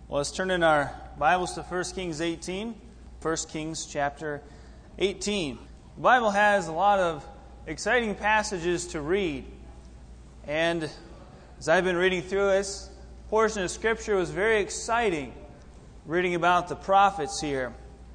Well, let's turn in our Bibles to 1 Kings 18. 1 Kings chapter 18. The Bible has a lot of exciting passages to read. And as I've been reading through this portion of Scripture, it was very exciting reading about the prophets here.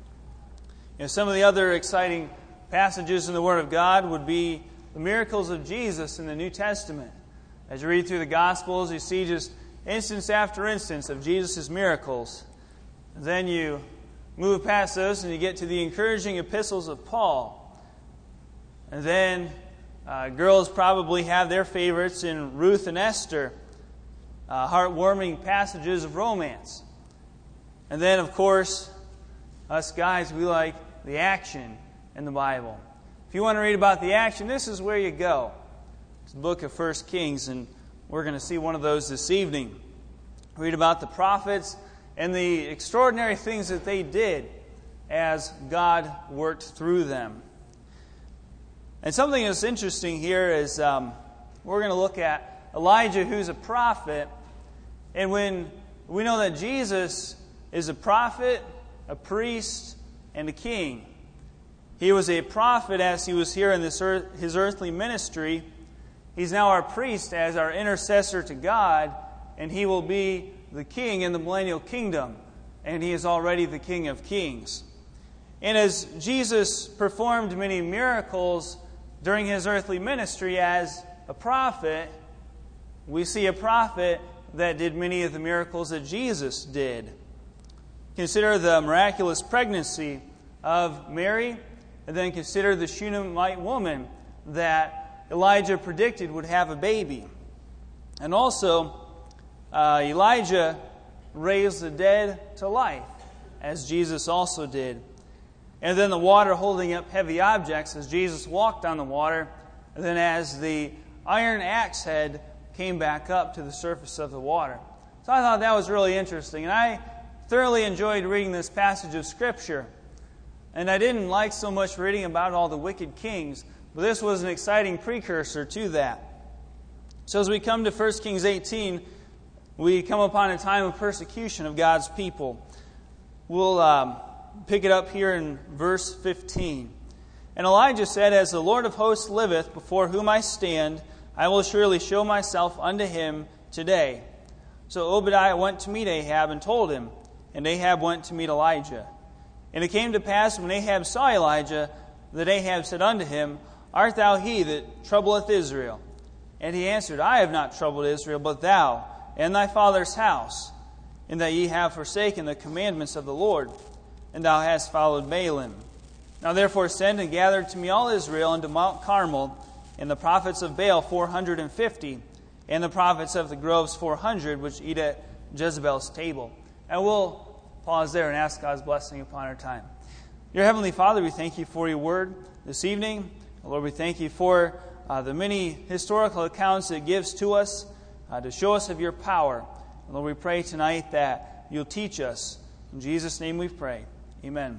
Some of the other exciting passages in the Word of God would be the miracles of Jesus in the New Testament. As you read through the Gospels, you see just instance after instance of Jesus' miracles. Then you move past those and you get to the encouraging epistles of Paul. And then girls probably have their favorites in Ruth and Esther, heartwarming passages of romance. And then, of course, us guys, we like the action in the Bible. If you want to read about the action, this is where you go. It's the book of 1 Kings, and we're going to see one of those this evening. Read about the prophets and the extraordinary things that they did as God worked through them. And something that's interesting here is we're going to look at Elijah, who's a prophet. And when we know that Jesus is a prophet, a priest, and a king. He was a prophet as he was here in his earthly ministry. He's now our priest as our intercessor to God, and he will be the king in the millennial kingdom, and he is already the King of Kings. And as Jesus performed many miracles during his earthly ministry as a prophet, we see a prophet that did many of the miracles that Jesus did. Consider the miraculous pregnancy of Mary, and then consider the Shunammite woman that Elijah predicted would have a baby. And also, Elijah raised the dead to life, as Jesus also did. And then the water holding up heavy objects as Jesus walked on the water. And then as the iron axe head came back up to the surface of the water. So I thought that was really interesting. And I thoroughly enjoyed reading this passage of Scripture. And I didn't like so much reading about all the wicked kings, but this was an exciting precursor to that. So as we come to 1 Kings 18, we come upon a time of persecution of God's people. We'll pick it up here in verse 15. And Elijah said, "As the Lord of hosts liveth, before whom I stand, I will surely show myself unto him today." So Obadiah went to meet Ahab and told him, and Ahab went to meet Elijah. And it came to pass, when Ahab saw Elijah, that Ahab said unto him, "Art thou he that troubleth Israel?" And he answered, "I have not troubled Israel, but thou, and thy father's house, in that ye have forsaken the commandments of the Lord, and thou hast followed Baalim. Now therefore send and gather to me all Israel unto Mount Carmel, and the prophets of Baal 450, and the prophets of the groves 400, which eat at Jezebel's table." And we'll pause there and ask God's blessing upon our time. Dear Heavenly Father, we thank you for your word this evening. Lord, we thank you for the many historical accounts it gives to us to show us of your power. And Lord, we pray tonight that you'll teach us. In Jesus' name we pray. Amen.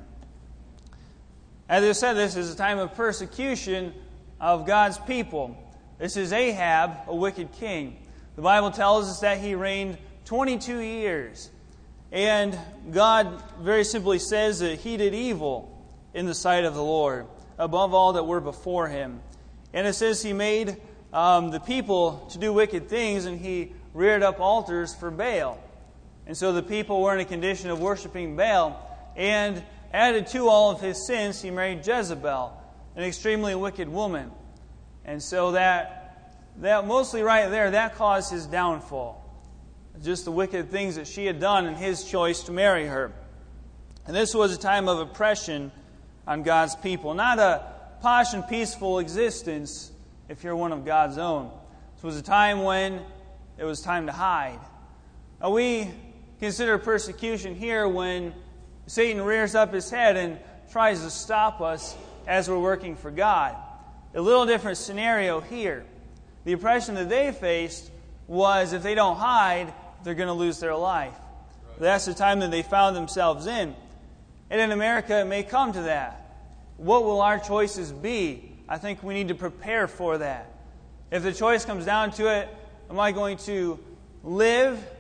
As I said, this is a time of persecution of God's people. This is Ahab, a wicked king. The Bible tells us that he reigned 22 years. And God very simply says that he did evil in the sight of the Lord, above all that were before him. And it says he made the people to do wicked things, and he reared up altars for Baal. And so the people were in a condition of worshiping Baal. And added to all of his sins, he married Jezebel, an extremely wicked woman. And so that mostly right there, that caused his downfall. Just the wicked things that she had done and his choice to marry her. And this was a time of oppression on God's people. Not a posh and peaceful existence if you're one of God's own. This was a time when it was time to hide. Now we consider persecution here when Satan rears up his head and tries to stop us as we're working for God. A little different scenario here. The oppression that they faced was if they don't hide, they're going to lose their life. That's the time that they found themselves in. And in America, it may come to that. What will our choices be? I think we need to prepare for that. If the choice comes down to it, am I going to live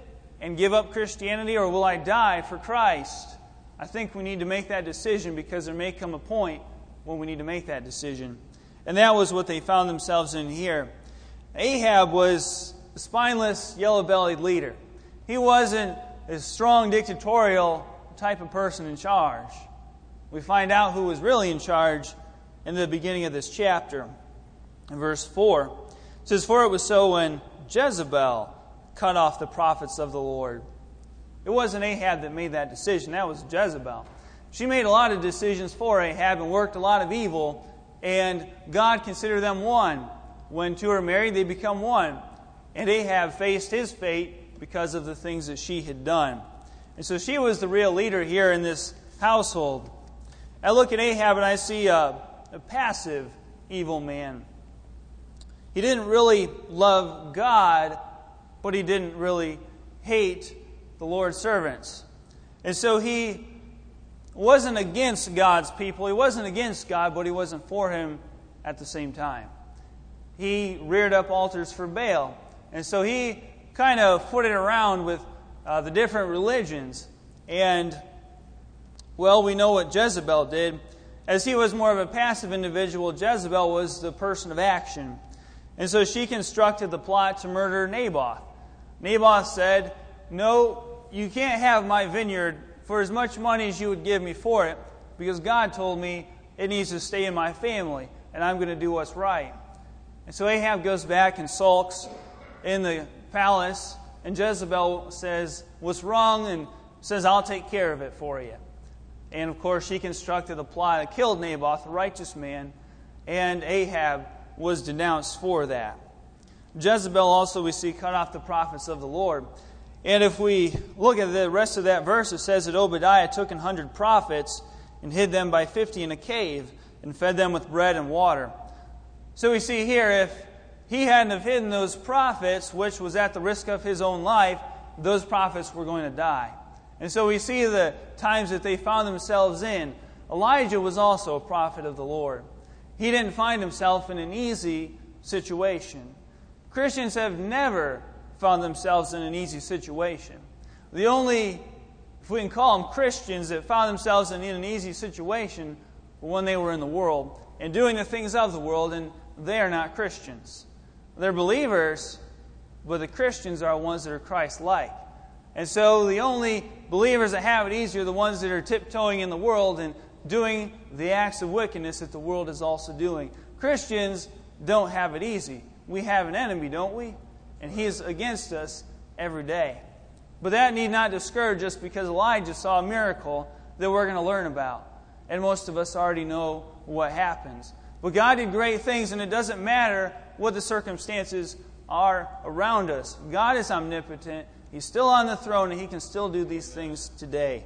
and give up Christianity, or will I die for Christ? I think we need to make that decision, because there may come a point when we need to make that decision. And that was what they found themselves in here. Ahab was a spineless, yellow-bellied leader. He wasn't a strong, dictatorial type of person in charge. We find out who was really in charge in the beginning of this chapter. In verse 4, it says, "For it was so when Jezebel cut off the prophets of the Lord." It wasn't Ahab that made that decision. That was Jezebel. She made a lot of decisions for Ahab and worked a lot of evil, and God considered them one. When two are married, they become one. And Ahab faced his fate because of the things that she had done. And so she was the real leader here in this household. I look at Ahab and I see a passive, evil man. He didn't really love God, but he didn't really hate the Lord's servants. And so he wasn't against God's people. He wasn't against God, but he wasn't for Him at the same time. He reared up altars for Baal. And so he kind of footed around with the different religions. And, well, we know what Jezebel did. As he was more of a passive individual, Jezebel was the person of action. And so she constructed the plot to murder Naboth. Naboth said, "No, you can't have my vineyard for as much money as you would give me for it, because God told me it needs to stay in my family, and I'm going to do what's right." And so Ahab goes back and sulks in the palace, and Jezebel says, "What's wrong?" and says, "I'll take care of it for you." And of course, she constructed a plot that killed Naboth, a righteous man, and Ahab was denounced for that. Jezebel also, we see, cut off the prophets of the Lord. And if we look at the rest of that verse, it says that Obadiah took 100 prophets and hid them by 50 in a cave and fed them with bread and water. So we see here, if he hadn't have hidden those prophets, which was at the risk of his own life, those prophets were going to die. And so we see the times that they found themselves in. Elijah was also a prophet of the Lord. He didn't find himself in an easy situation. Christians have never found themselves in an easy situation. The only, if we can call them Christians, that found themselves in an easy situation were when they were in the world and doing the things of the world, and they are not Christians. They're believers, but the Christians are ones that are Christ-like. And so the only believers that have it easy are the ones that are tiptoeing in the world and doing the acts of wickedness that the world is also doing. Christians don't have it easy. We have an enemy, don't we? And he is against us every day. But that need not discourage us, because Elijah saw a miracle that we're going to learn about. And most of us already know what happens. But God did great things, and it doesn't matter what the circumstances are around us. God is omnipotent. He's still on the throne, and He can still do these things today.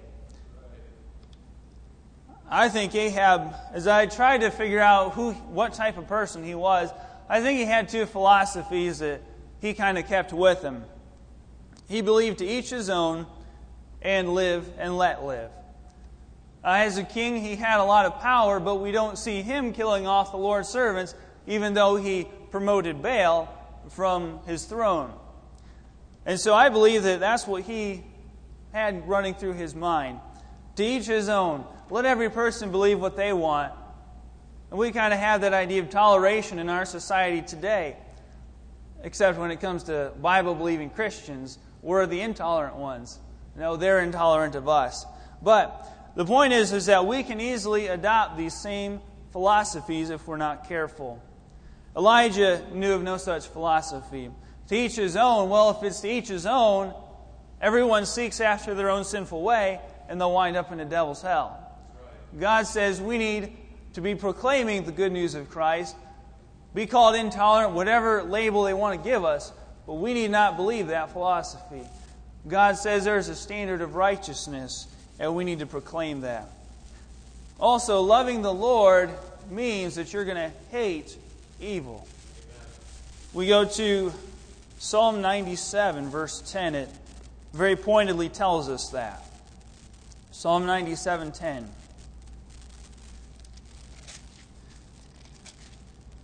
I think Ahab, as I tried to figure out what type of person he was, I think he had two philosophies that he kind of kept with him. He believed to each his own, and live and let live. As a king, he had a lot of power, but we don't see him killing off the Lord's servants, even though he promoted Baal from his throne. And so I believe that that's what he had running through his mind. To each his own. Let every person believe what they want. And we kind of have that idea of toleration in our society today. Except when it comes to Bible-believing Christians, we're the intolerant ones. No, they're intolerant of us. But the point is that we can easily adopt these same philosophies if we're not careful. Elijah knew of no such philosophy. To each his own. Well, if it's to each his own, everyone seeks after their own sinful way, and they'll wind up in the devil's hell. God says we need to be proclaiming the good news of Christ, be called intolerant, whatever label they want to give us, but we need not believe that philosophy. God says there's a standard of righteousness, and we need to proclaim that. Also, loving the Lord means that you're going to hate evil. We go to Psalm 97, verse 10. It very pointedly tells us that. Psalm 97:10.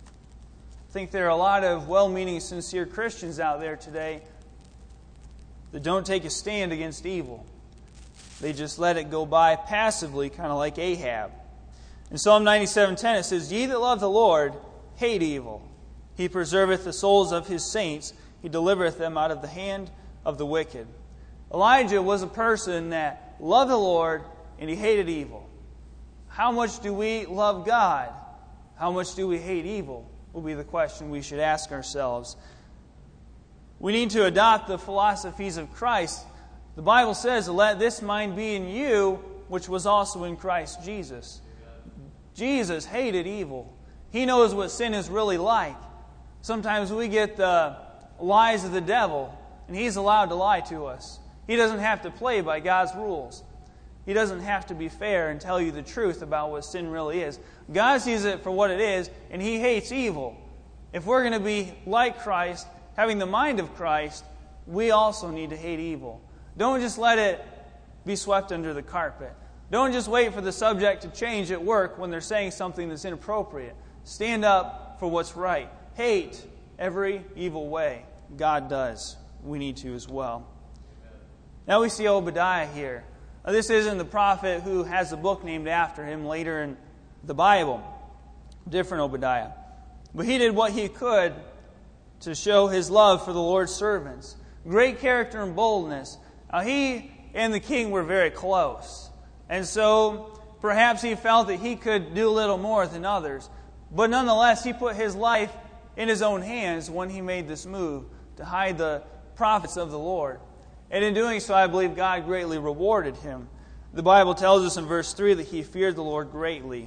I think there are a lot of well-meaning, sincere Christians out there today that don't take a stand against evil. They just let it go by passively, kind of like Ahab. In Psalm 97:10 it says, "Ye that love the Lord hate evil. He preserveth the souls of His saints. He delivereth them out of the hand of the wicked." Elijah was a person that loved the Lord and he hated evil. How much do we love God? How much do we hate evil? Will be the question we should ask ourselves. We need to adopt the philosophies of Christ. The Bible says, "Let this mind be in you, which was also in Christ Jesus." Jesus hated evil. He knows what sin is really like. Sometimes we get the lies of the devil, and he's allowed to lie to us. He doesn't have to play by God's rules. He doesn't have to be fair and tell you the truth about what sin really is. God sees it for what it is, and He hates evil. If we're going to be like Christ, having the mind of Christ, we also need to hate evil. Don't just let it be swept under the carpet. Don't just wait for the subject to change at work when they're saying something that's inappropriate. Stand up for what's right. Hate every evil way. God does. We need to as well. Now we see Obadiah here. This isn't the prophet who has a book named after him later in the Bible. Different Obadiah. But he did what he could to show his love for the Lord's servants. Great character and boldness. Now he and the king were very close. And so perhaps he felt that he could do a little more than others. But nonetheless, he put his life in his own hands when he made this move to hide the prophets of the Lord. And in doing so, I believe God greatly rewarded him. The Bible tells us in verse 3 that he feared the Lord greatly.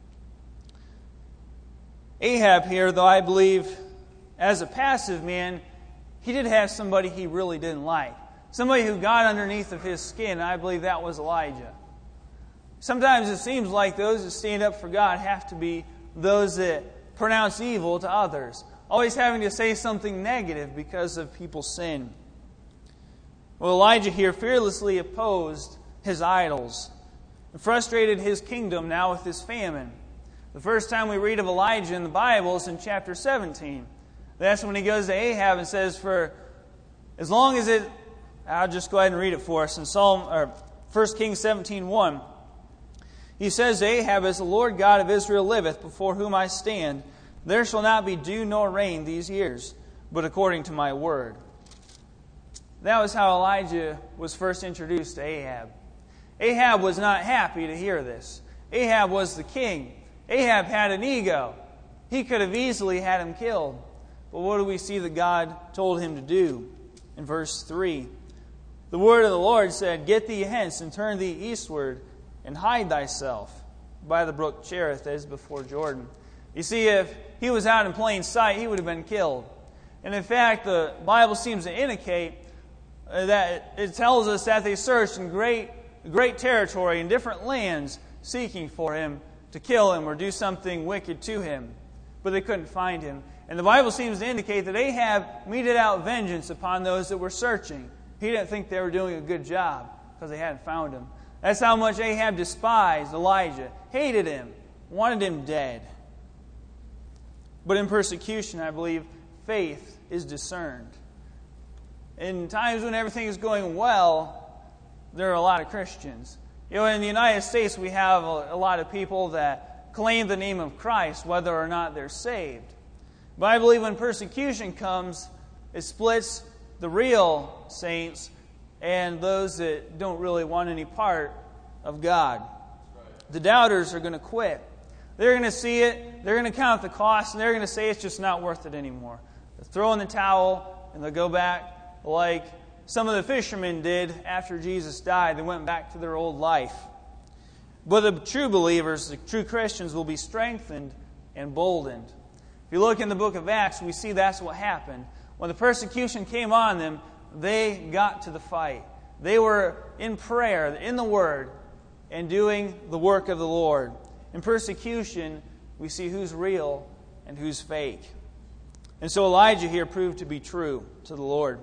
Ahab here, though I believe as a passive man, he did have somebody he really didn't like. Somebody who got underneath of his skin, and I believe that was Elijah. Sometimes it seems like those that stand up for God have to be those that pronounce evil to others, always having to say something negative because of people's sin. Well, Elijah here fearlessly opposed his idols and frustrated his kingdom now with this famine. The first time we read of Elijah in the Bible is in chapter 17. That's when he goes to Ahab and says, "For as long as it..." I'll just go ahead and read it for us. In 1 Kings 17:1, he says to Ahab, "As the Lord God of Israel liveth, before whom I stand, there shall not be dew nor rain these years, but according to my word." That was how Elijah was first introduced to Ahab. Ahab was not happy to hear this. Ahab was the king. Ahab had an ego. He could have easily had him killed. But what do we see that God told him to do? In verse 3, the word of the Lord said, "Get thee hence, and turn thee eastward, and hide thyself by the brook Cherith that is before Jordan." You see, if he was out in plain sight, he would have been killed. And in fact, the Bible seems to indicate that it tells us that they searched in great territory in different lands seeking for him to kill him or do something wicked to him. But they couldn't find him. And the Bible seems to indicate that Ahab meted out vengeance upon those that were searching. He didn't think they were doing a good job because they hadn't found him. That's how much Ahab despised Elijah, hated him, wanted him dead. But in persecution, I believe, faith is discerned. In times when everything is going well, there are a lot of Christians. You know, in the United States, we have a lot of people that claim the name of Christ, whether or not they're saved. But I believe when persecution comes, it splits the real saints and those that don't really want any part of God. The doubters are going to quit. They're going to see it, they're going to count the cost, and they're going to say it's just not worth it anymore. They'll throw in the towel, and they'll go back like some of the fishermen did after Jesus died. They went back to their old life. But the true believers, the true Christians, will be strengthened and boldened. If you look in the book of Acts, we see that's what happened. When the persecution came on them, they got to the fight. They were in prayer, in the Word, and doing the work of the Lord. In persecution, we see who's real and who's fake. And so Elijah here proved to be true to the Lord.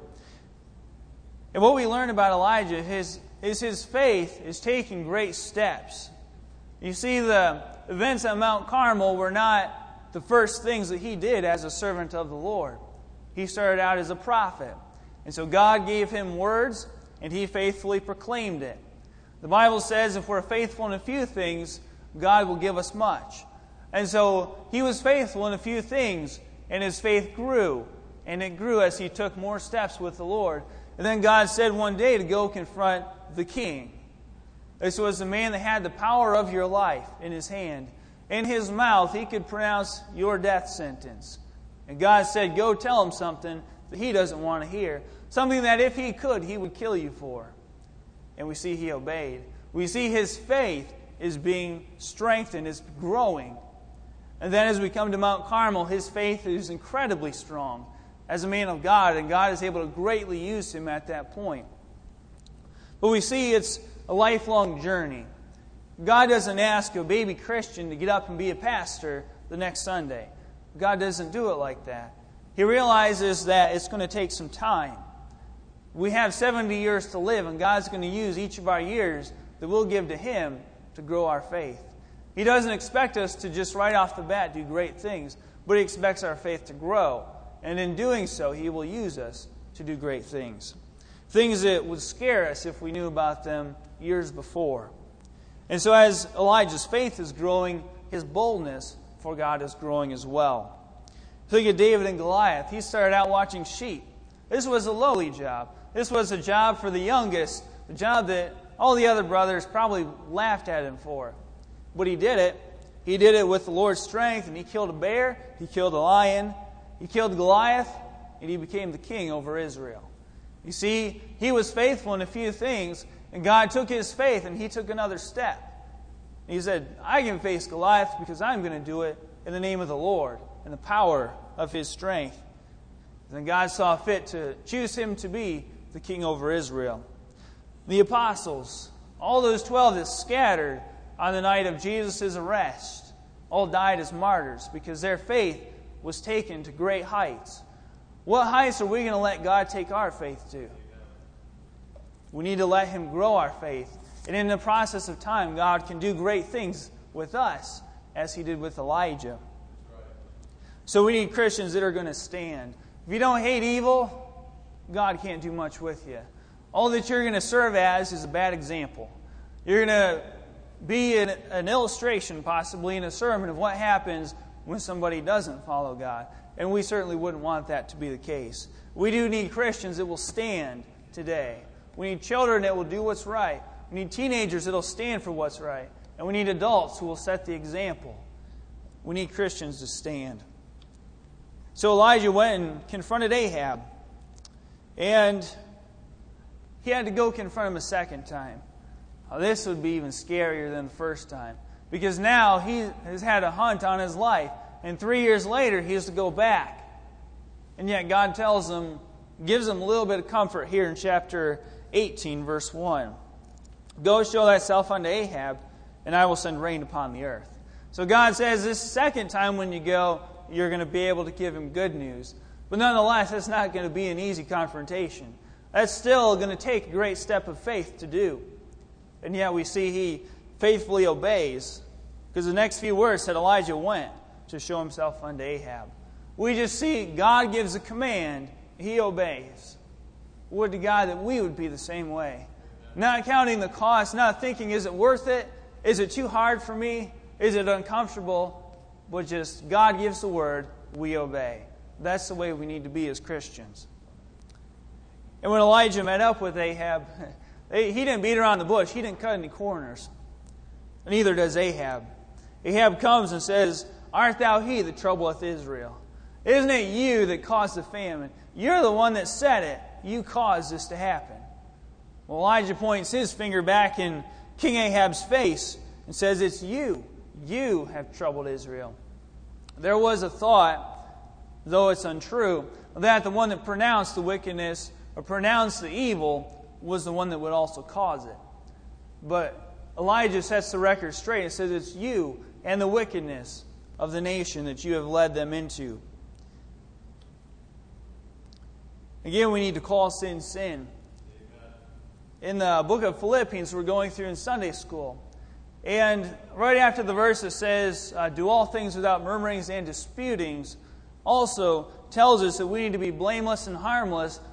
And what we learn about Elijah is his faith is taking great steps. You see, the events at Mount Carmel were not the first things that he did as a servant of the Lord. He started out as a prophet. And so God gave him words, and he faithfully proclaimed it. The Bible says if we're faithful in a few things, God will give us much. And so he was faithful in a few things, and his faith grew. And it grew as he took more steps with the Lord. And then God said one day to go confront the king. This was the man that had the power of your life in his hand. In his mouth, he could pronounce your death sentence. And God said, go tell him something that he doesn't want to hear. Something that if he could, he would kill you for. And we see he obeyed. We see his faith is being strengthened, is growing. And then as we come to Mount Carmel, his faith is incredibly strong as a man of God, and God is able to greatly use him at that point. But we see it's a lifelong journey. God doesn't ask a baby Christian to get up and be a pastor the next Sunday. God doesn't do it like that. He realizes that it's going to take some time. We have 70 years to live, and God's going to use each of our years that we'll give to Him to grow our faith. He doesn't expect us to just right off the bat do great things, but He expects our faith to grow. And in doing so, He will use us to do great things. Things that would scare us if we knew about them years before. And so as Elijah's faith is growing, his boldness for God is growing as well. Think of David and Goliath. He started out watching sheep. This was a lowly job. This was a job for the youngest, a job that all the other brothers probably laughed at him for. But he did it. He did it with the Lord's strength, and he killed a bear, he killed a lion, he killed Goliath, and he became the king over Israel. You see, he was faithful in a few things, and God took his faith and he took another step. He said, I can face Goliath because I'm going to do it in the name of the Lord and the power of His strength. And then God saw fit to choose him to be the king over Israel. The apostles, all those 12 that scattered on the night of Jesus' arrest, all died as martyrs because their faith was taken to great heights. What heights are we going to let God take our faith to? We need to let Him grow our faith. And in the process of time, God can do great things with us, as He did with Elijah. So we need Christians that are going to stand. If you don't hate evil, God can't do much with you. All that you're going to serve as is a bad example. You're going to be an illustration, possibly, in a sermon of what happens when somebody doesn't follow God. And we certainly wouldn't want that to be the case. We do need Christians that will stand today. We need children that will do what's right. We need teenagers that will stand for what's right. And we need adults who will set the example. We need Christians to stand. So Elijah went and confronted Ahab. And he had to go confront him a second time. Now, this would be even scarier than the first time. Because now he has had a hunt on his life. And 3 years later, he has to go back. And yet God tells him, gives him a little bit of comfort here in chapter 18, verse 1. Go show thyself unto Ahab, and I will send rain upon the earth. So God says this second time when you go, you're going to be able to give him good news. But nonetheless, that's not going to be an easy confrontation. That's still going to take a great step of faith to do. And yet we see he faithfully obeys. Because the next few words said Elijah went to show himself unto Ahab. We just see God gives a command, he obeys. Would to God that we would be the same way. Not counting the cost, not thinking, is it worth it? Is it too hard for me? Is it uncomfortable? But just God gives the word, we obey. That's the way we need to be as Christians. And when Elijah met up with Ahab, he didn't beat around the bush. He didn't cut any corners. Neither does Ahab. Ahab comes and says, art thou he that troubleth Israel? Isn't it you that caused the famine? You're the one that said it. You caused this to happen. Well, Elijah points his finger back in King Ahab's face and says, it's you. You have troubled Israel. There was a thought, though it's untrue, that the one that pronounced the wickedness or pronounced the evil was the one that would also cause it. But Elijah sets the record straight and says it's you and the wickedness of the nation that you have led them into. Again, we need to call sin, sin. In the book of Philippians, we're going through in Sunday school. And right after the verse that says, do all things without murmurings and disputings, also tells us that we need to be blameless and harmless,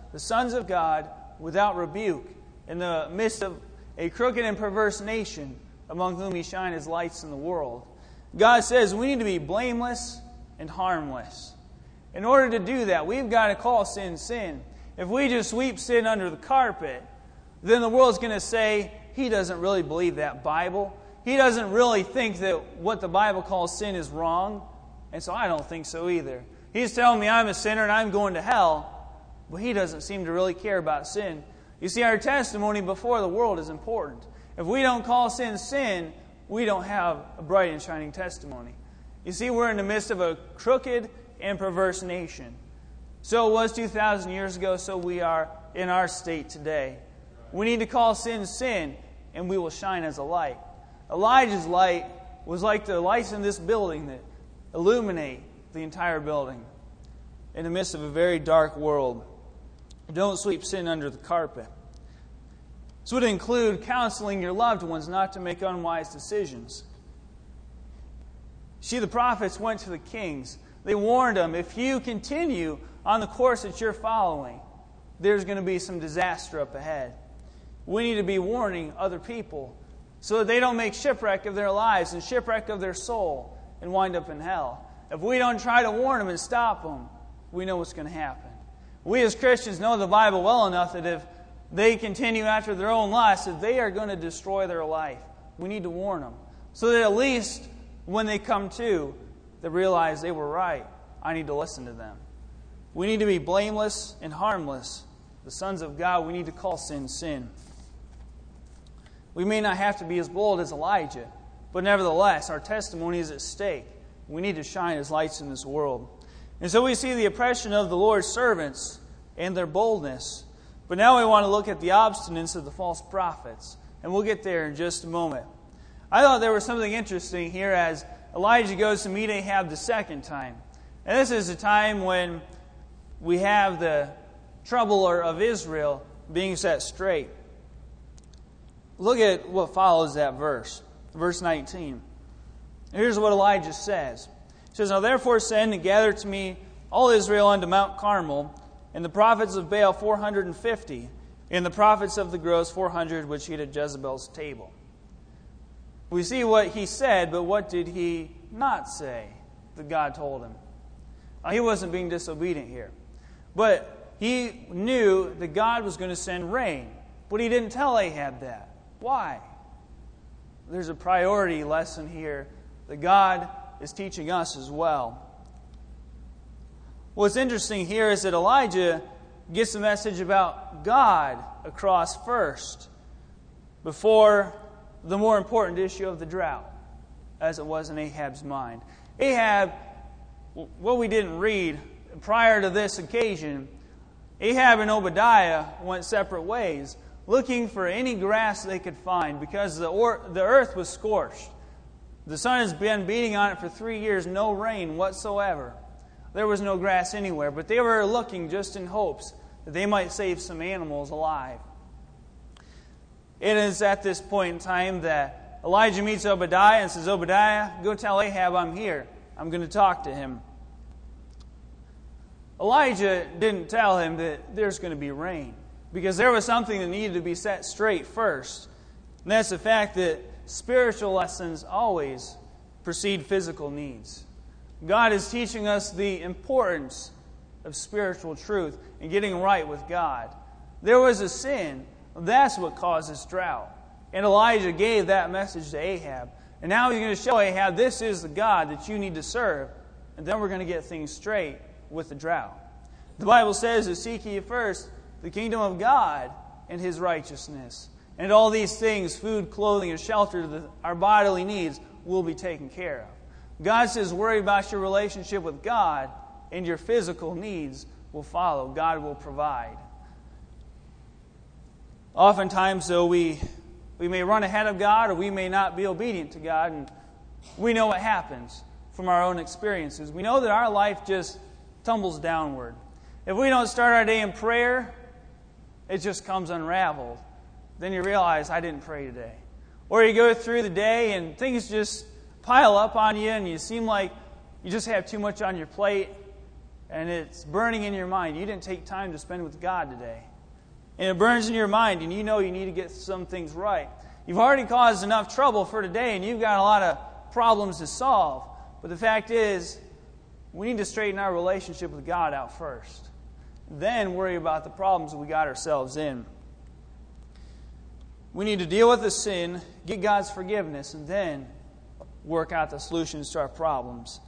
the sons of God without rebuke in the midst of a crooked and perverse nation among whom He shine His lights in the world. God says we need to be blameless and harmless. In order to do that, we've got to call sin, sin. If we just sweep sin under the carpet, then the world's going to say, he doesn't really believe that Bible. He doesn't really think that what the Bible calls sin is wrong. And so I don't think so either. He's telling me I'm a sinner and I'm going to hell, but he doesn't seem to really care about sin. You see, our testimony before the world is important. If we don't call sin, sin, we don't have a bright and shining testimony. You see, we're in the midst of a crooked and perverse nation. So it was 2,000 years ago, so we are in our state today. We need to call sin, sin, and we will shine as a light. Elijah's light was like the lights in this building that illuminate the entire building in the midst of a very dark world. Don't sweep sin under the carpet. This would include counseling your loved ones not to make unwise decisions. See, the prophets went to the kings. They warned them, if you continue on the course that you're following, there's going to be some disaster up ahead. We need to be warning other people so that they don't make shipwreck of their lives and shipwreck of their soul and wind up in hell. If we don't try to warn them and stop them, we know what's going to happen. We as Christians know the Bible well enough that if they continue after their own lusts, that they are going to destroy their life. We need to warn them so that at least when they come to, they realize they were right. I need to listen to them. We need to be blameless and harmless. The sons of God, we need to call sin, sin. We may not have to be as bold as Elijah, but nevertheless, our testimony is at stake. We need to shine as lights in this world. And so we see the oppression of the Lord's servants and their boldness. But now we want to look at the obstinance of the false prophets. And we'll get there in just a moment. I thought there was something interesting here as Elijah goes to meet Ahab the second time. And this is a time when we have the troubler of Israel being set straight. Look at what follows that verse. Verse 19. Here's what Elijah says. He says, Now therefore send and gather to me all Israel unto Mount Carmel, and the prophets of Baal 450, and the prophets of the groves 400, which eat at Jezebel's table. We see what he said, but what did he not say that God told him? He wasn't being disobedient here. But he knew that God was going to send rain. But he didn't tell Ahab that. Why? There's a priority lesson here that God is teaching us as well. What's interesting here is that Elijah gets the message about God across first before the more important issue of the drought, as it was in Ahab's mind. Ahab, what we didn't read prior to this occasion, Ahab and Obadiah went separate ways, looking for any grass they could find because the earth was scorched. The sun has been beating on it for 3 years, no rain whatsoever. There was no grass anywhere, but they were looking just in hopes that they might save some animals alive. It is at this point in time that Elijah meets Obadiah and says, Obadiah, go tell Ahab I'm here. I'm going to talk to him. Elijah didn't tell him that there's going to be rain because there was something that needed to be set straight first. And that's the fact that spiritual lessons always precede physical needs. God is teaching us the importance of spiritual truth and getting right with God. There was a sin. That's what caused this drought. And Elijah gave that message to Ahab. And now he's going to show Ahab, this is the God that you need to serve. And then we're going to get things straight with the drought. The Bible says to seek ye first the kingdom of God and His righteousness. And all these things, food, clothing, and shelter, our bodily needs, will be taken care of. God says worry about your relationship with God and your physical needs will follow. God will provide. Oftentimes, though, we may run ahead of God or we may not be obedient to God, and we know what happens from our own experiences. We know that our life just tumbles downward. If we don't start our day in prayer, it just comes unraveled. Then you realize, I didn't pray today. Or you go through the day and things just pile up on you and you seem like you just have too much on your plate. and it's burning in your mind. You didn't take time to spend with God today. And it burns in your mind, and you know you need to get some things right. You've already caused enough trouble for today, and you've got a lot of problems to solve. But the fact is, we need to straighten our relationship with God out first. Then worry about the problems we got ourselves in. We need to deal with the sin, get God's forgiveness, and then work out the solutions to our problems.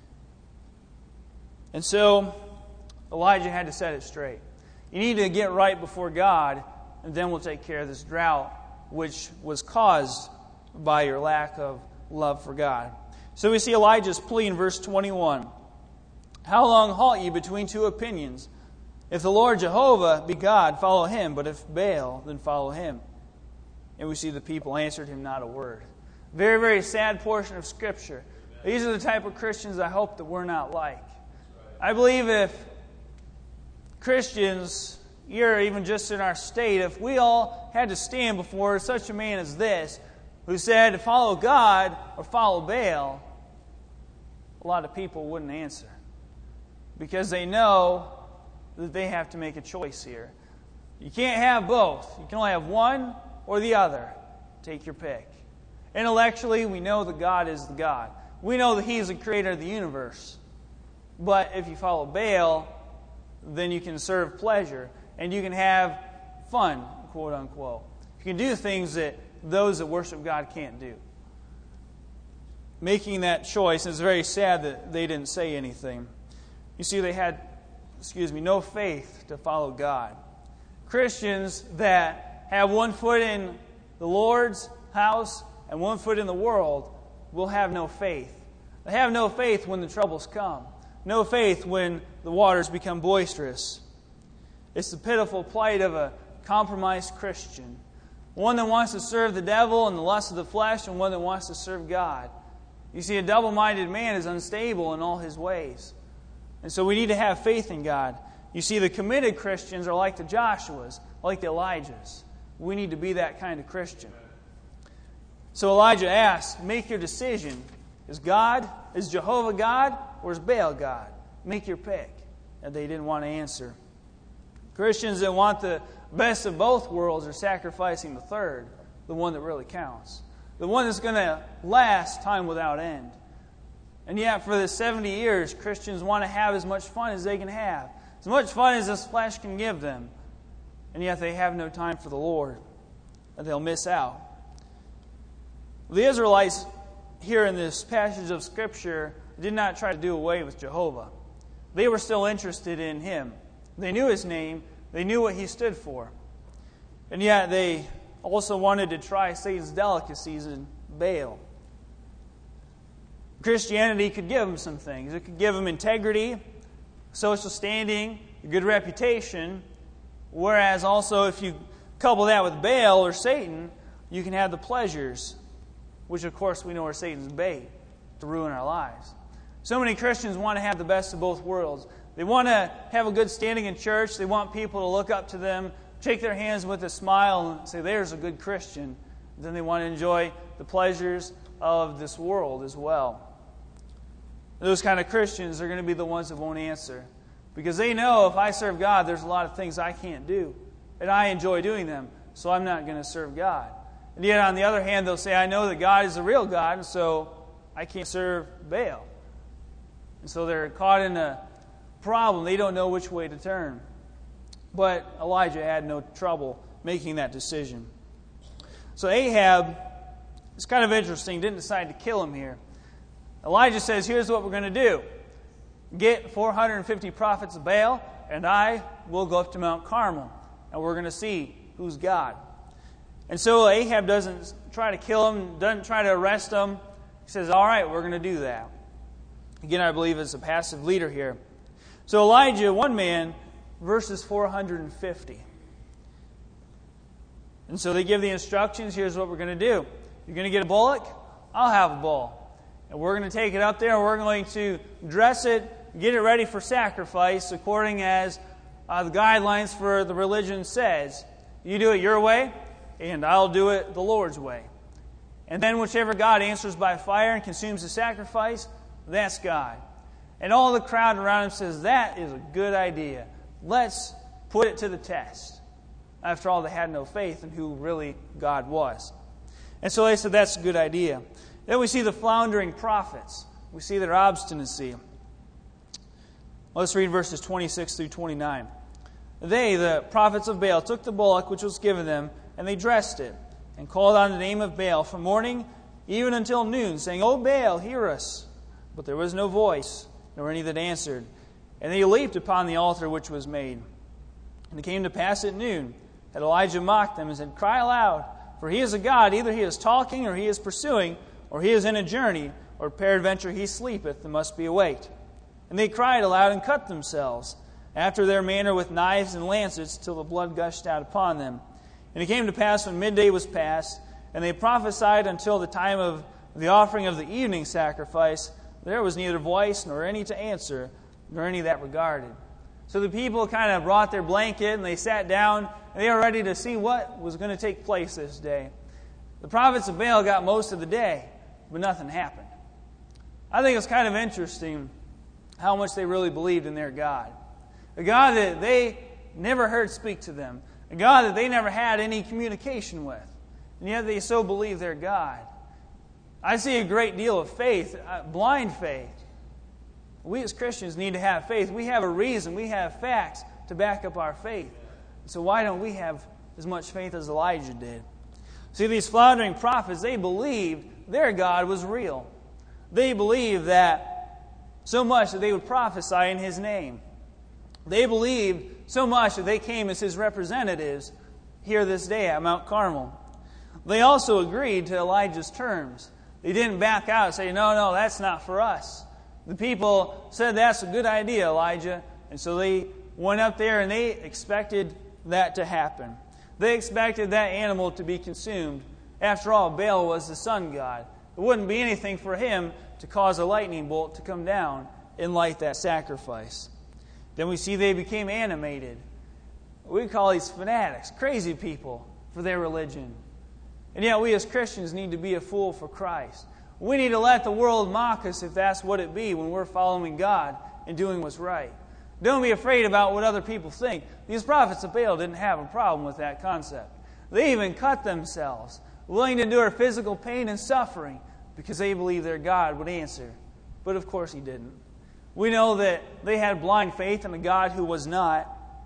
And so, Elijah had to set it straight. You need to get right before God, and then we'll take care of this drought, which was caused by your lack of love for God. So we see Elijah's plea in verse 21. How long halt ye between two opinions? If the Lord Jehovah be God, follow him, but if Baal, then follow him. And we see the people answered him not a word. Very, very sad portion of Scripture. These are the type of Christians I hope that we're not like. I believe if Christians, here, even just in our state, if we all had to stand before such a man as this, who said to follow God or follow Baal, a lot of people wouldn't answer. Because they know that they have to make a choice here. You can't have both. You can only have one or the other. Take your pick. Intellectually, we know that God is the God. We know that He is the creator of the universe. But if you follow Baal, then you can serve pleasure and you can have fun, quote unquote. You can do things that those that worship God can't do. Making that choice, and it's very sad that they didn't say anything. You see, they had, no faith to follow God. Christians that have one foot in the Lord's house and one foot in the world will have no faith. They have no faith when the troubles come. No faith when the waters become boisterous. It's the pitiful plight of a compromised Christian. One that wants to serve the devil and the lust of the flesh, and one that wants to serve God. You see, a double-minded man is unstable in all his ways. And so we need to have faith in God. You see, the committed Christians are like the Joshuas, like the Elijahs. We need to be that kind of Christian. So Elijah asked, make your decision. Is Jehovah God, or is Baal God? Make your pick. And they didn't want to answer. Christians that want the best of both worlds are sacrificing the third, the one that really counts. The one that's going to last time without end. And yet for the 70 years, Christians want to have as much fun as they can have. As much fun as this flesh can give them. And yet they have no time for the Lord. And they'll miss out. The Israelites here in this passage of Scripture did not try to do away with Jehovah. They were still interested in Him. They knew His name. They knew what He stood for. And yet they also wanted to try Satan's delicacies in Baal. Christianity could give them some things. It could give them integrity, social standing, a good reputation. Whereas also if you couple that with Baal or Satan, you can have the pleasures, which of course we know are Satan's bait to ruin our lives. So many Christians want to have the best of both worlds. They want to have a good standing in church. They want people to look up to them, shake their hands with a smile, and say, there's a good Christian. Then they want to enjoy the pleasures of this world as well. Those kind of Christians are going to be the ones that won't answer. Because they know if I serve God, there's a lot of things I can't do. And I enjoy doing them, so I'm not going to serve God. And yet on the other hand, they'll say, I know that God is the real God, and so I can't serve Baal. And so they're caught in a problem. They don't know which way to turn. But Elijah had no trouble making that decision. So Ahab, it's kind of interesting, didn't decide to kill him here. Elijah says, here's what we're going to do. Get 450 prophets of Baal, and I will go up to Mount Carmel, and we're going to see who's God. And so Ahab doesn't try to kill him, doesn't try to arrest him. He says, all right, we're going to do that. Again, I believe it's a passive leader here. So Elijah, one man, versus 450. And so they give the instructions, here's what we're going to do. You're going to get a bullock, I'll have a bull. And we're going to take it up there, and we're going to dress it, get it ready for sacrifice according as the guidelines for the religion says. You do it your way, and I'll do it the Lord's way. And then whichever God answers by fire and consumes the sacrifice, that's God. And all the crowd around him says, that is a good idea. Let's put it to the test. After all, they had no faith in who really God was. And so they said, that's a good idea. Then we see the floundering prophets. We see their obstinacy. Let's read verses 26 through 29. They, the prophets of Baal, took the bullock which was given them, and they dressed it, and called on the name of Baal from morning even until noon, saying, O Baal, hear us. But there was no voice, nor any that answered. And they leaped upon the altar which was made. And it came to pass at noon that Elijah mocked them and said, Cry aloud, for he is a God, either he is talking, or he is pursuing, or he is in a journey, or peradventure he sleepeth, and must be awaked. And they cried aloud and cut themselves, after their manner with knives and lancets, till the blood gushed out upon them. And it came to pass when midday was past, and they prophesied until the time of the offering of the evening sacrifice, there was neither voice nor any to answer, nor any that regarded. So the people kind of brought their blanket, and they sat down, and they were ready to see what was going to take place this day. The prophets of Baal got most of the day, but nothing happened. I think it's kind of interesting how much they really believed in their God. A God that they never heard speak to them. A God that they never had any communication with. And yet they so believe their God. I see a great deal of faith, blind faith. We as Christians need to have faith. We have a reason, we have facts to back up our faith. So why don't we have as much faith as Elijah did? See, these floundering prophets, they believed their God was real. They believed that so much that they would prophesy in His name. They believed so much that they came as His representatives here this day at Mount Carmel. They also agreed to Elijah's terms. They didn't back out and say, no, that's not for us. The people said, that's a good idea, Elijah. And so they went up there and they expected that to happen. They expected that animal to be consumed. After all, Baal was the sun god. It wouldn't be anything for him to cause a lightning bolt to come down and light that sacrifice. Then we see they became animated. We call these fanatics, crazy people for their religion. And yet we as Christians need to be a fool for Christ. We need to let the world mock us if that's what it be when we're following God and doing what's right. Don't be afraid about what other people think. These prophets of Baal didn't have a problem with that concept. They even cut themselves, willing to endure physical pain and suffering because they believed their God would answer. But of course He didn't. We know that they had blind faith in a God who was not.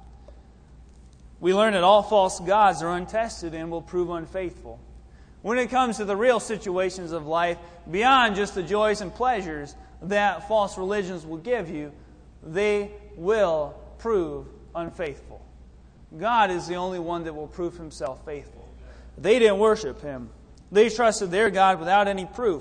We learn that all false gods are untested and will prove unfaithful. When it comes to the real situations of life, beyond just the joys and pleasures that false religions will give you, they will prove unfaithful. God is the only one that will prove Himself faithful. They didn't worship Him. They trusted their God without any proof.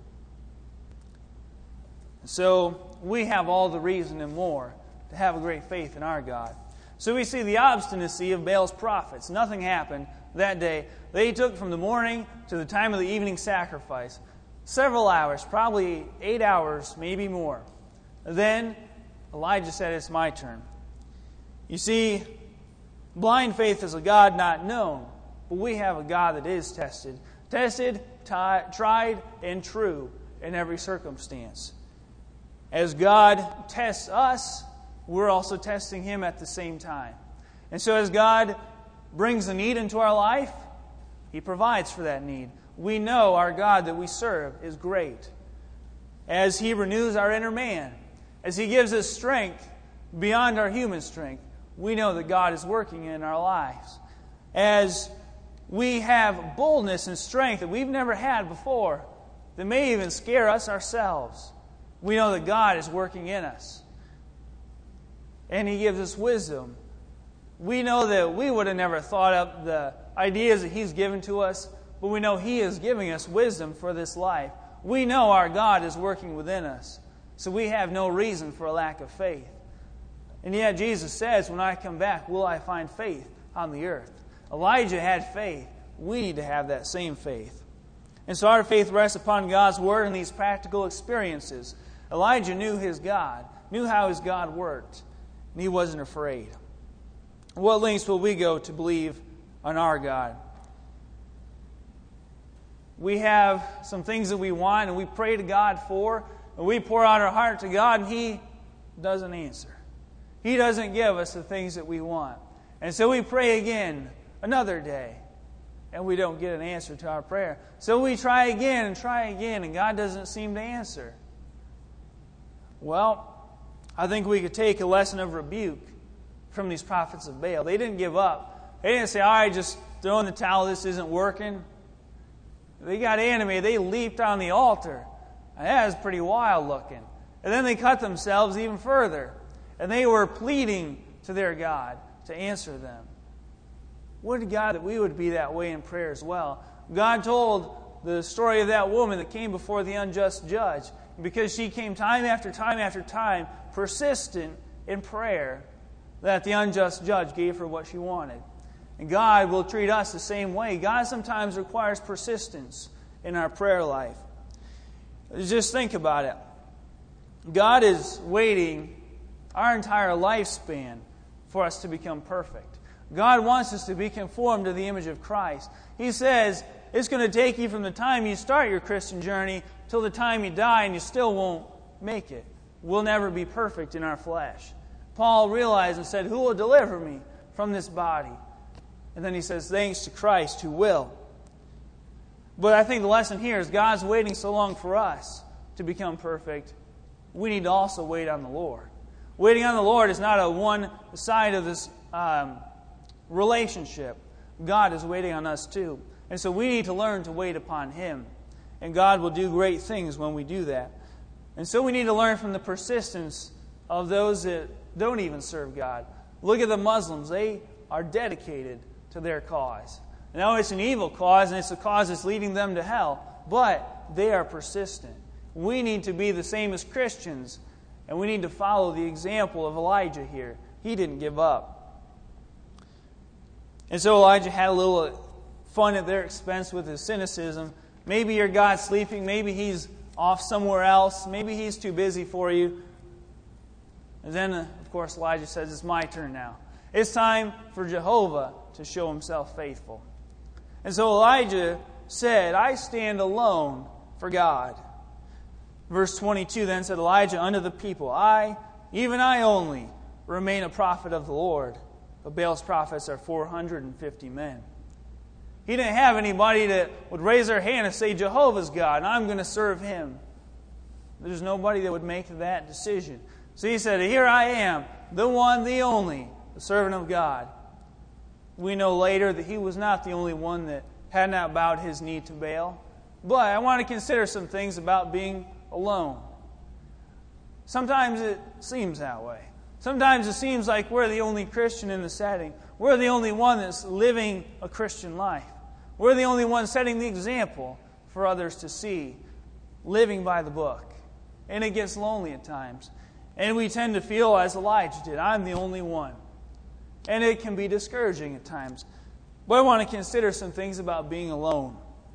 So we have all the reason and more to have a great faith in our God. So we see the obstinacy of Baal's prophets. Nothing happened that day. They took from the morning to the time of the evening sacrifice several hours, probably 8 hours, maybe more. Then Elijah said, it's my turn. You see, blind faith is a God not known, but we have a God that is tested, tried, and true in every circumstance. As God tests us, we're also testing Him at the same time. And so as God brings a need into our life, He provides for that need. We know our God that we serve is great. As He renews our inner man, as He gives us strength beyond our human strength, we know that God is working in our lives. As we have boldness and strength that we've never had before, that may even scare us ourselves, we know that God is working in us. And He gives us wisdom. We know that we would have never thought up the ideas that He's given to us, but we know He is giving us wisdom for this life. We know our God is working within us, so we have no reason for a lack of faith. And yet Jesus says, when I come back, will I find faith on the earth? Elijah had faith. We need to have that same faith. And so our faith rests upon God's Word and these practical experiences. Elijah knew his God, knew how his God worked, and he wasn't afraid. What lengths will we go to believe on our God? We have some things that we want and we pray to God for, and we pour out our heart to God, and He doesn't answer. He doesn't give us the things that we want. And so we pray again another day, and we don't get an answer to our prayer. So we try again, and God doesn't seem to answer. Well, I think we could take a lesson of rebuke from these prophets of Baal. They didn't give up. They didn't say, all right, just throw in the towel, this isn't working. They got animated. They leaped on the altar. And that was pretty wild looking. And then they cut themselves even further. And they were pleading to their God to answer them. Would God that we would be that way in prayer as well. God told the story of that woman that came before the unjust judge. Because she came time after time, persistent in prayer, that the unjust judge gave her what she wanted. And God will treat us the same way. God sometimes requires persistence in our prayer life. Just think about it. God is waiting our entire lifespan for us to become perfect. God wants us to be conformed to the image of Christ. He says it's going to take you from the time you start your Christian journey till the time you die, and you still won't make it. We'll never be perfect in our flesh. Paul realized and said, who will deliver me from this body? And then he says, thanks to Christ who will. But I think the lesson here is God's waiting so long for us to become perfect. We need to also wait on the Lord. Waiting on the Lord is not a one side of this relationship. God is waiting on us too. And so we need to learn to wait upon Him. And God will do great things when we do that. And so we need to learn from the persistence of those that don't even serve God. Look at the Muslims. They are dedicated to their cause. Now it's an evil cause, and it's a cause that's leading them to hell. But they are persistent. We need to be the same as Christians, and we need to follow the example of Elijah here. He didn't give up. And so Elijah had a little fun at their expense with his cynicism. Maybe your God's sleeping. Maybe He's off somewhere else. Maybe He's too busy for you. And then, of course, Elijah says, it's my turn now. It's time for Jehovah to show Himself faithful. And so Elijah said, I stand alone for God. Verse 22 then said, Elijah unto the people, I, even I only, remain a prophet of the Lord. But Baal's prophets are 450 men. He didn't have anybody that would raise their hand and say, Jehovah's God, and I'm going to serve Him. There's nobody that would make that decision. So he said, here I am, the one, the only, the servant of God. We know later that he was not the only one that had not bowed his knee to Baal. But I want to consider some things about being alone. Sometimes it seems that way. Sometimes it seems like we're the only Christian in the setting. We're the only one that's living a Christian life. We're the only one setting the example for others to see, living by the book. And it gets lonely at times. And we tend to feel as Elijah did, I'm the only one. And it can be discouraging at times. But I want to consider some things about being alone.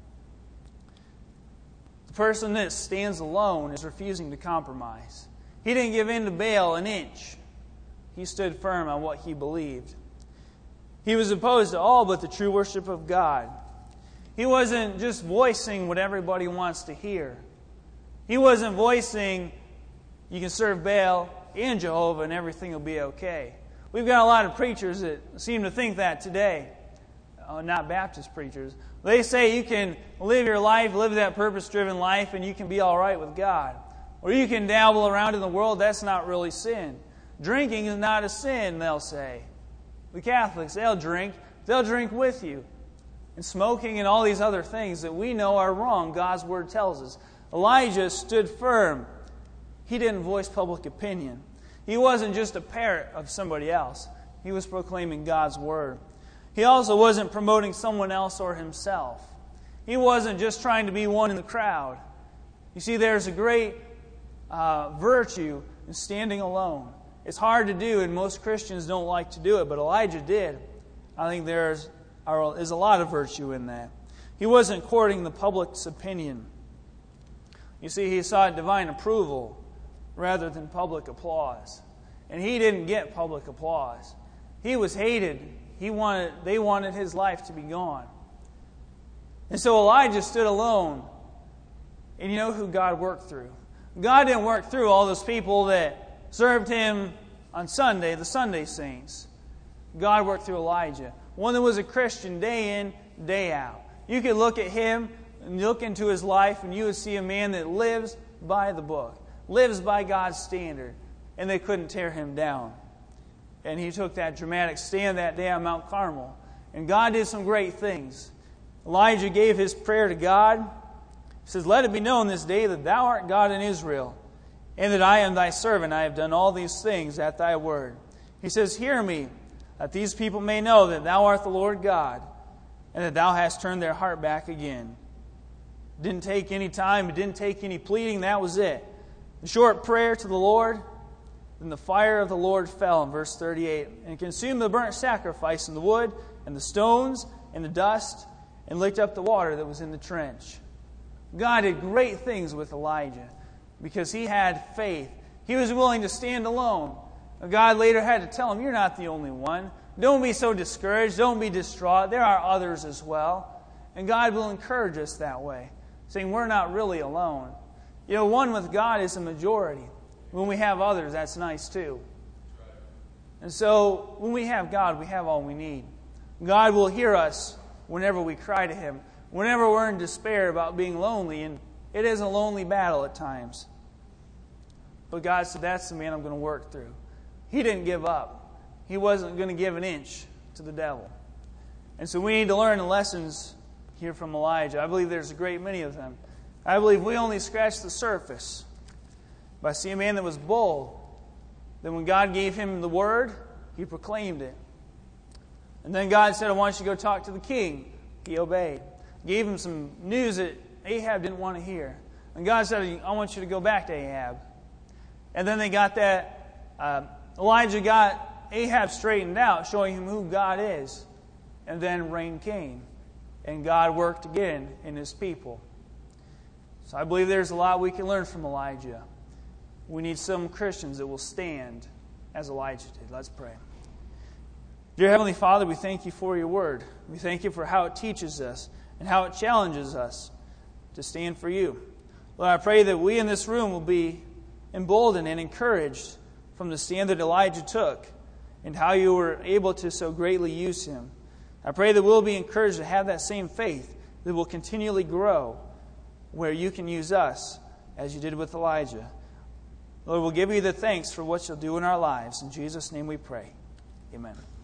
The person that stands alone is refusing to compromise. He didn't give in to Baal an inch. He stood firm on what he believed. He was opposed to all but the true worship of God. He wasn't just voicing what everybody wants to hear. He wasn't voicing, you can serve Baal and Jehovah and everything will be okay. We've got a lot of preachers that seem to think that today. Not Baptist preachers. They say you can live your life, live that purpose-driven life, and you can be all right with God. Or you can dabble around in the world, that's not really sin. Drinking is not a sin, they'll say. The Catholics, they'll drink with you. And smoking and all these other things that we know are wrong, God's Word tells us. Elijah stood firm. He didn't voice public opinion. He wasn't just a parrot of somebody else. He was proclaiming God's Word. He also wasn't promoting someone else or himself. He wasn't just trying to be one in the crowd. You see, there's a great virtue in standing alone. It's hard to do, and most Christians don't like to do it, but Elijah did. I think there is a lot of virtue in that. He wasn't courting the public's opinion. You see, he sought divine approval rather than public applause. And he didn't get public applause. He was hated. They wanted his life to be gone. And so Elijah stood alone. And you know who God worked through? God didn't work through all those people that served Him on Sunday, the Sunday saints. God worked through Elijah, one that was a Christian day in, day out. You could look at him and look into his life, and you would see a man that lives by the book, lives by God's standard, and they couldn't tear him down. And he took that dramatic stand that day on Mount Carmel, and God did some great things. Elijah gave his prayer to God. He says, "Let it be known this day that thou art God in Israel, and that I am thy servant. I have done all these things at thy word." He says, "Hear me, that these people may know that thou art the Lord God, and that thou hast turned their heart back again." It didn't take any time. It didn't take any pleading. That was it. A short prayer to the Lord. Then the fire of the Lord fell in verse 38 and consumed the burnt sacrifice and the wood and the stones and the dust and licked up the water that was in the trench. God did great things with Elijah because he had faith. He was willing to stand alone. God later had to tell him, "You're not the only one. Don't be so discouraged. Don't be distraught. There are others as well." And God will encourage us that way, saying we're not really alone. You know, one with God is a majority. When we have others, that's nice too. And so, when we have God, we have all we need. God will hear us whenever we cry to Him, whenever we're in despair about being lonely, and it is a lonely battle at times. But God said, "That's the man I'm going to work through." He didn't give up. He wasn't going to give an inch to the devil. And so we need to learn the lessons here from Elijah. I believe there's a great many of them. I believe we only scratched the surface by seeing a man that was bold. Then when God gave him the word, he proclaimed it. And then God said, "I want you to go talk to the king." He obeyed. Gave him some news that Ahab didn't want to hear. And God said, "I want you to go back to Ahab." And then they got that, Elijah got Ahab straightened out, showing him who God is. And then rain came. And God worked again in His people. So I believe there's a lot we can learn from Elijah. We need some Christians that will stand as Elijah did. Let's pray. Dear Heavenly Father, we thank You for Your word. We thank You for how it teaches us and how it challenges us to stand for You. Lord, I pray that we in this room will be emboldened and encouraged from the stand that Elijah took and how You were able to so greatly use him. I pray that we'll be encouraged to have that same faith that will continually grow where You can use us as You did with Elijah. Lord, we'll give You the thanks for what You'll do in our lives. In Jesus' name we pray. Amen.